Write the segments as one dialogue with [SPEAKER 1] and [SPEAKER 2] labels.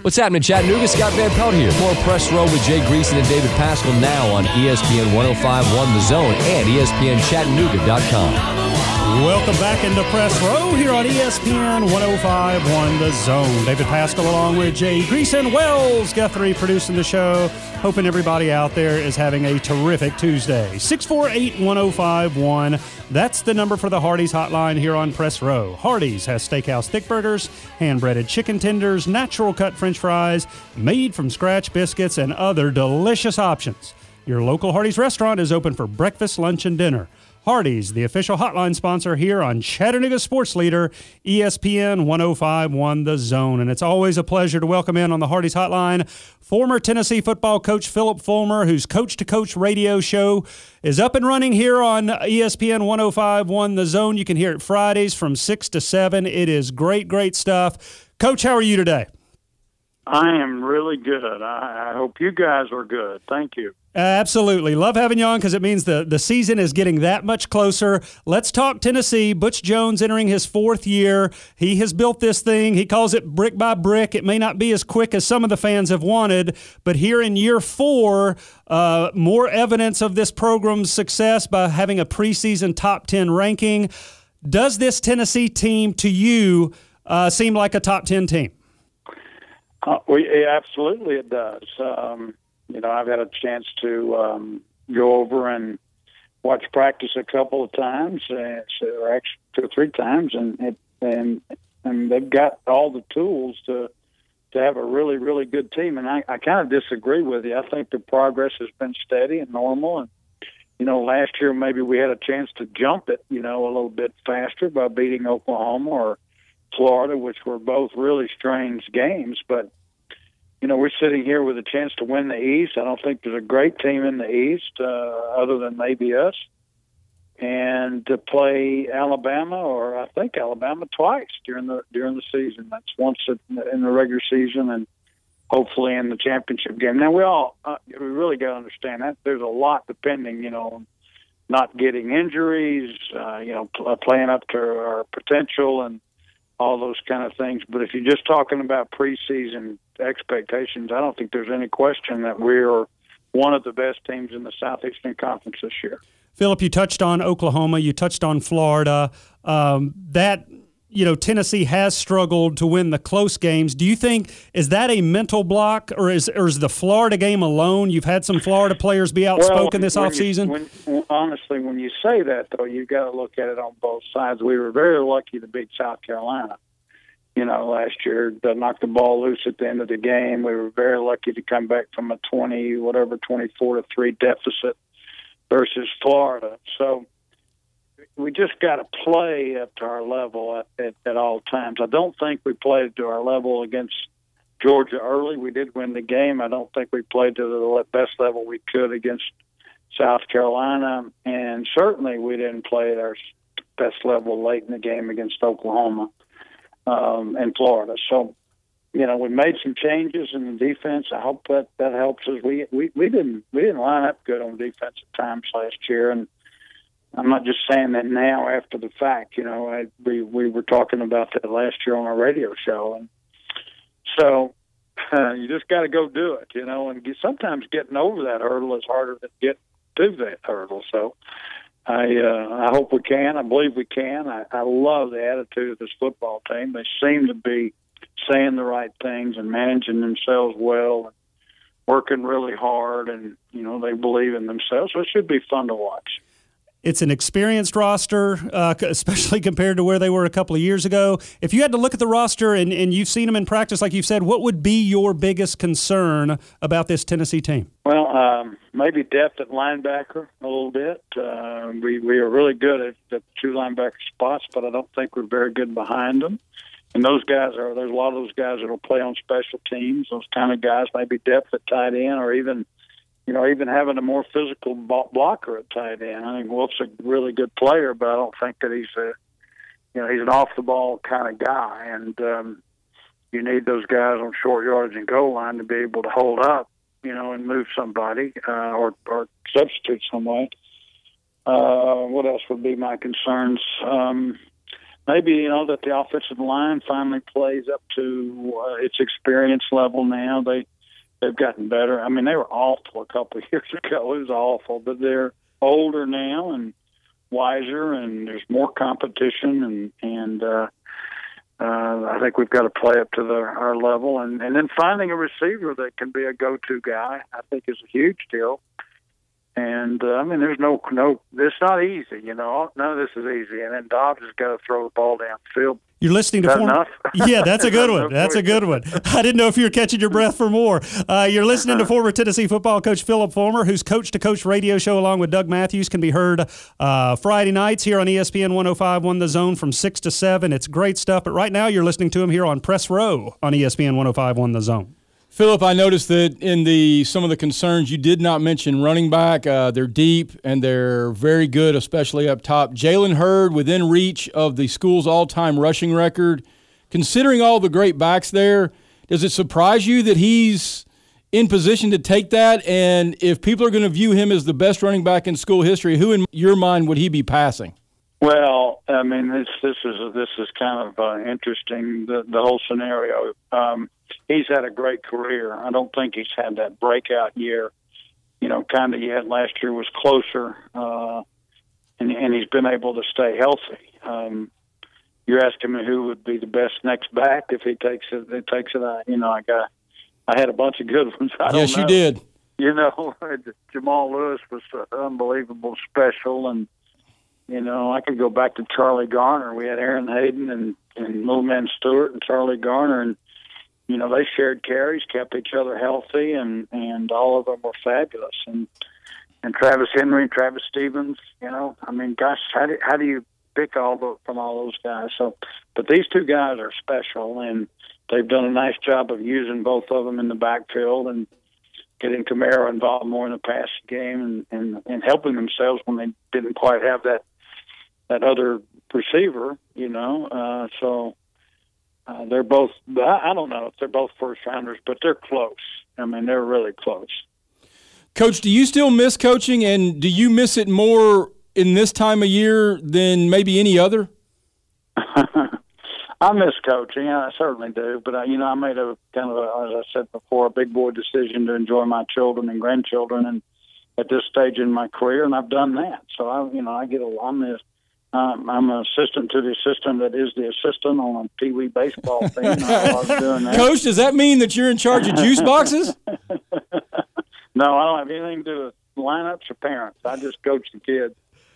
[SPEAKER 1] What's happening, Chattanooga? Scott Van Pelt here. More Press Row with Jay Greason and David Pascal now on ESPN 105.1 The Zone and ESPNChattanooga.com.
[SPEAKER 2] Welcome back into Press Row here on ESPN 105.1 The Zone. David Pascal along with Jay Greason, Wells Guthrie producing the show. Hoping everybody out there is having a terrific Tuesday. 648-1051. That's the number for the Hardee's hotline here on Press Row. Hardee's has steakhouse thick burgers, hand-breaded chicken tenders, natural cut French fries, made from scratch biscuits, and other delicious options. Your local Hardee's restaurant is open for breakfast, lunch, and dinner. Hardee's, the official hotline sponsor here on Chattanooga Sports Leader, ESPN 105.1 The Zone. And it's always a pleasure to welcome in on the Hardee's hotline former Tennessee football coach Phillip Fulmer, whose Coach to Coach radio show is up and running here on ESPN 105.1 The Zone. You can hear it Fridays from 6 to 7. It is great, great stuff. Coach, how are you today?
[SPEAKER 3] I am really good. I hope you guys are good. Thank you.
[SPEAKER 2] Absolutely. Love having you on because it means the season is getting that much closer. Let's talk Tennessee. Butch Jones entering his fourth year. He has built this thing. He calls it brick by brick. It may not be as quick as some of the fans have wanted, but here in year 4, more evidence of this program's success by having a preseason top 10 ranking. Does this Tennessee team to you seem like a top 10 team?
[SPEAKER 3] Absolutely it does. I've had a chance to go over and watch practice a couple of times, or actually 2 or 3 times, and they've got all the tools to have a really, really good team. And I kind of disagree with you. I think the progress has been steady and normal. And last year maybe we had a chance to jump it, a little bit faster by beating Oklahoma or Florida, which were both really strange games, but we're sitting here with a chance to win the East. I don't think there's a great team in the East other than maybe us. And to play Alabama, or I think Alabama twice during the season. That's once in the regular season and hopefully in the championship game. Now we really got to understand that there's a lot depending, on not getting injuries, playing up to our potential and all those kind of things. But if you're just talking about preseason expectations, I don't think there's any question that we're one of the best teams in the Southeastern Conference this year.
[SPEAKER 2] Phillip, you touched on Oklahoma, you touched on Florida. Tennessee has struggled to win the close games. Do you think, is that a mental block, or is the Florida game alone? You've had some Florida players be outspoken this offseason.
[SPEAKER 3] Honestly, when you say that, though, you've got to look at it on both sides. We were very lucky to beat South Carolina, last year, to knock the ball loose at the end of the game. We were very lucky to come back from a 24-3 deficit versus Florida. So we just got to play up to our level at all times. I don't think we played to our level against Georgia early. We did win the game. I don't think we played to the best level we could against South Carolina, and certainly we didn't play at our best level late in the game against Oklahoma and Florida. So, we made some changes in the defense. I hope that helps us. We didn't line up good on defense at times last year, and I'm not just saying that now after the fact. We were talking about that last year on our radio show, and so you just got to go do it. And sometimes getting over that hurdle is harder than getting to that hurdle. So I hope we can. I believe we can. I love the attitude of this football team. They seem to be saying the right things and managing themselves well and working really hard, and they believe in themselves. So it should be fun to watch.
[SPEAKER 2] It's an experienced roster, especially compared to where they were a couple of years ago. If you had to look at the roster and you've seen them in practice, like you've said, what would be your biggest concern about this Tennessee team?
[SPEAKER 3] Well, maybe depth at linebacker a little bit. We are really good at the 2 linebacker spots, but I don't think we're very good behind them. And there's a lot of those guys that will play on special teams, those kind of guys, maybe depth at tight end, or even having a more physical blocker at tight end. I think Wolf's a really good player, but I don't think that he's an off-the-ball kind of guy. And you need those guys on short yardage and goal line to be able to hold up, and move somebody or substitute some way. What else would be my concerns? maybe that the offensive line finally plays up to its experience level now. They've gotten better. I mean, they were awful a couple of years ago. It was awful, but they're older now and wiser, and there's more competition, and I think we've got to play up to our level, and then finding a receiver that can be a go-to guy, I think, is a huge deal. And I mean, there's no, it's not easy, None of this is easy. And then Dobbs has got to throw the ball downfield.
[SPEAKER 2] You're listening to
[SPEAKER 3] enough?
[SPEAKER 2] Yeah, that's a good one. That's a good one. I didn't know if you were catching your breath for more. You're listening to former Tennessee football coach Phillip Fulmer, whose Coach to Coach radio show along with Doug Matthews can be heard Friday nights here on ESPN 105.1 The Zone from 6 to 7. It's great stuff. But right now you're listening to him here on Press Row on ESPN 105.1 The Zone.
[SPEAKER 4] Phillip, I noticed that in some of the concerns you did not mention running back. They're deep and they're very good, especially up top. Jalen Hurd within reach of the school's all-time rushing record. Considering all the great backs there, does it surprise you that he's in position to take that? And if people are going to view him as the best running back in school history, who in your mind would he be passing?
[SPEAKER 3] Well, I mean, this is kind of interesting, the whole scenario. He's had a great career. I don't think he's had that breakout year, kind of yet. Last year was closer, and he's been able to stay healthy. You're asking me who would be the best next back if he takes it. I had a bunch of good ones.
[SPEAKER 4] Yes, you did.
[SPEAKER 3] Jamal Lewis was unbelievable, special, and I could go back to Charlie Garner. We had Aaron Hayden and Little Man Stewart and Charlie Garner, and they shared carries, kept each other healthy, and all of them were fabulous. And Travis Henry, Travis Stevens, I mean, gosh, how do you pick from all those guys? So, but these two guys are special, and they've done a nice job of using both of them in the backfield and getting Kamara involved more in the passing game and helping themselves when they didn't quite have that other receiver, so they're both, I don't know if they're both first rounders, but they're close. I mean, they're really close.
[SPEAKER 4] Coach, do you still miss coaching, and do you miss it more in this time of year than maybe any other?
[SPEAKER 3] I miss coaching. I certainly do. But, I made a kind of, as I said before, a big boy decision to enjoy my children and grandchildren and at this stage in my career, and I've done that. So, I'm an assistant to the assistant that is the assistant on a Pee Wee baseball team. I love doing that.
[SPEAKER 4] Coach, does that mean that you're in charge of juice boxes?
[SPEAKER 3] No, I don't have anything to do with lineups or parents. I just coach the kids.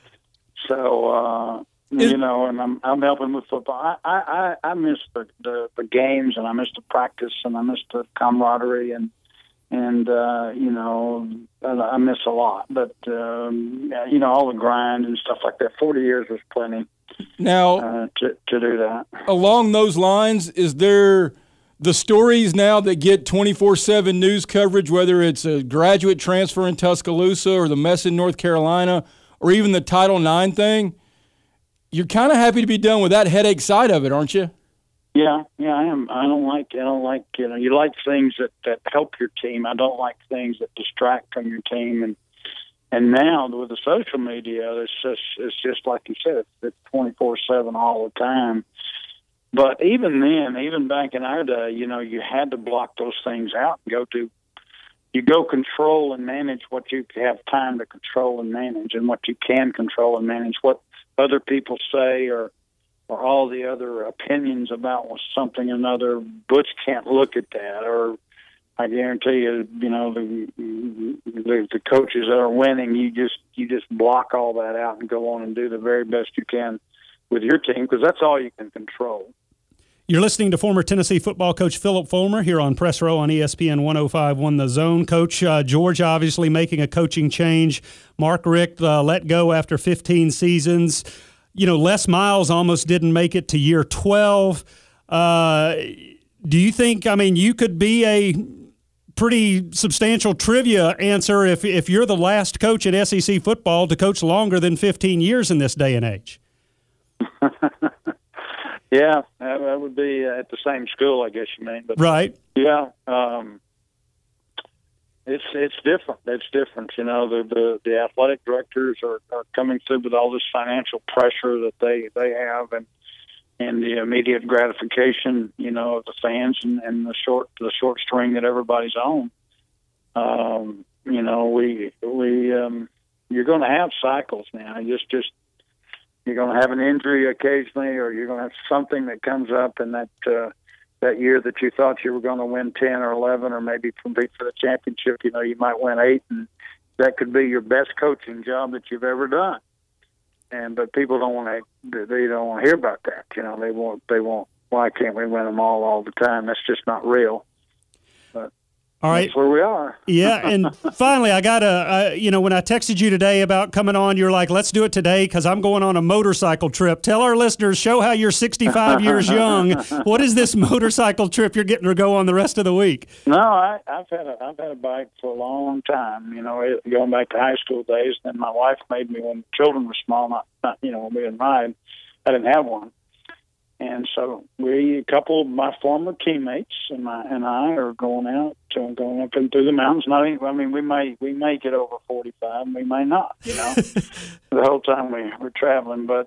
[SPEAKER 3] So, and I'm helping with football. I miss the games, and I miss the practice, and I miss the camaraderie, and I miss a lot. But, all the grind and stuff like that. 40 years was plenty
[SPEAKER 4] now
[SPEAKER 3] to do that.
[SPEAKER 4] Along those lines, is there the stories now that get 24/7 news coverage, whether it's a graduate transfer in Tuscaloosa or the mess in North Carolina or even the Title IX thing? You're kind of happy to be done with that headache side of it, aren't you?
[SPEAKER 3] Yeah, I am. I don't like, you like things that help your team. I don't like things that distract from your team. And now with the social media, it's just like you said, it's 24/7 all the time. But even then, even back in our day, you had to block those things out and go control and manage what you have time to control and manage, and what you can control and manage, what other people say or all the other opinions about something or another. Butch can't look at that, or I guarantee you, the coaches that are winning, you just block all that out and go on and do the very best you can with your team, because that's all you can control.
[SPEAKER 2] You're listening to former Tennessee football coach Phillip Fulmer here on Press Row on ESPN 105.1 The Zone. Coach, George obviously making a coaching change. Mark Richt let go after 15 seasons. Les Miles almost didn't make it to year 12. Do you think, you could be a pretty substantial trivia answer if you're the last coach in SEC football to coach longer than 15 years in this day and age?
[SPEAKER 3] Yeah, that would be at the same school, I guess you mean. But
[SPEAKER 2] right.
[SPEAKER 3] Yeah, it's different. It's different. The athletic directors are coming through with all this financial pressure that they have, and and the immediate gratification, of the fans and the short string that everybody's on. You're going to have cycles now. You're going to have an injury occasionally, or you're going to have something that comes up in that year that you thought you were going to win 10 or 11, or maybe compete for the championship. You might win 8, and that could be your best coaching job that you've ever done. But people don't want to hear about that. They won't. Why can't we win them all the time? That's just not real. But
[SPEAKER 2] all right,
[SPEAKER 3] that's where we are.
[SPEAKER 2] Yeah, and finally, I got when I texted you today about coming on, you're like, let's do it today because I'm going on a motorcycle trip. Tell our listeners, show how you're 65 years young. What is this motorcycle trip you're getting to go on the rest of the week?
[SPEAKER 3] No, I've had a bike for a long time. Going back to high school days. Then my wife made me when the children were small. Not when we didn't ride. I didn't have one. And so a couple of my former teammates and I are going up and through the mountains. We may get over 45, and we may not. The whole time we're traveling. But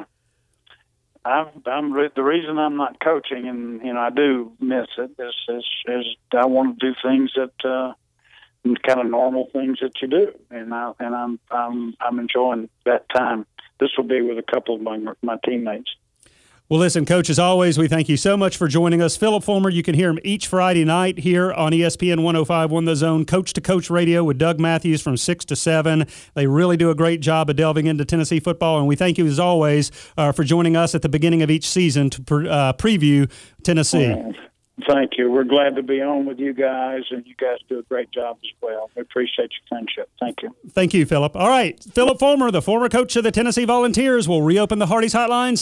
[SPEAKER 3] the reason I'm not coaching, and I do miss it, is I want to do things that kind of normal things that you do, and I'm enjoying that time. This will be with a couple of my teammates.
[SPEAKER 2] Well, listen, Coach, as always, we thank you so much for joining us. Phillip Fulmer, you can hear him each Friday night here on ESPN 105.1 The Zone, Coach to Coach Radio with Doug Matthews from 6 to 7. They really do a great job of delving into Tennessee football, and we thank you, as always, for joining us at the beginning of each season to preview Tennessee.
[SPEAKER 3] Thank you. We're glad to be on with you guys, and you guys do a great job as well. We appreciate your friendship. Thank you.
[SPEAKER 2] Thank you, Phillip. All right, Phillip Fulmer, the former coach of the Tennessee Volunteers, will reopen the Hardee's hotline.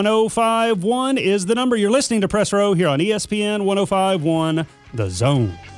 [SPEAKER 2] 648-1051 is the number. You're listening to Press Row here on ESPN 105.1 The Zone.